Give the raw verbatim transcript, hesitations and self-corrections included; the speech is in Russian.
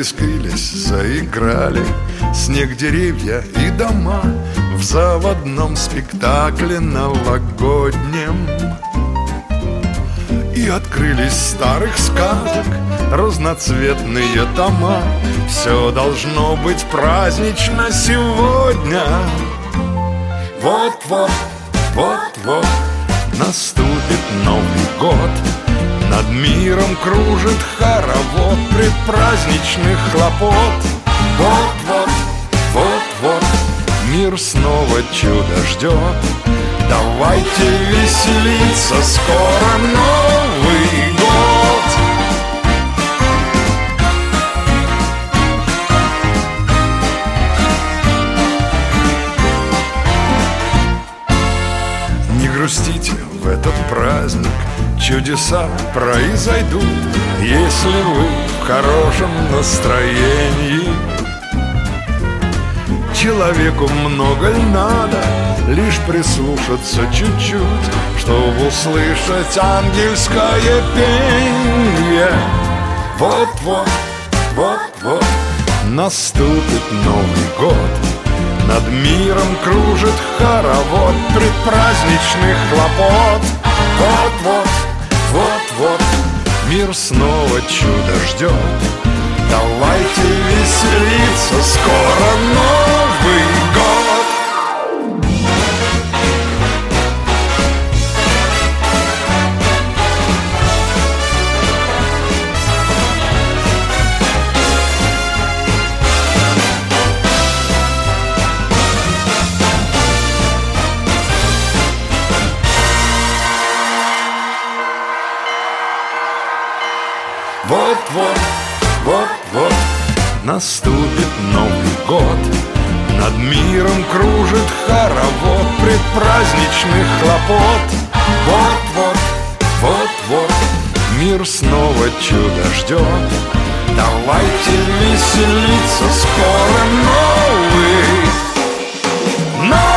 заискрились, заиграли снег, деревья и дома в заводном спектакле новогоднем. И открылись старых сказок разноцветные тома. Все должно быть празднично сегодня. Вот-вот, вот-вот наступит Новый год. Над миром кружит хоровод предпраздничных хлопот. Вот-вот, вот-вот мир снова чудо ждет. Давайте веселиться, скоро Новый год. Не грустите в этот праздник, чудеса произойдут, если вы в хорошем настроении. Человеку много ль надо, лишь прислушаться чуть-чуть, чтобы услышать ангельское пение. Вот-вот, вот-вот наступит Новый год. Над миром кружит хоровод предпраздничных хлопот. Вот-вот, вот-вот мир снова чудо ждет. Давайте веселиться, скоро Новый год. Вот-вот, вот-вот наступит Новый год. Над миром кружит хоровод предпраздничных хлопот. Вот-вот, вот-вот мир снова чудо ждет. Давайте веселиться, скоро Новый Новый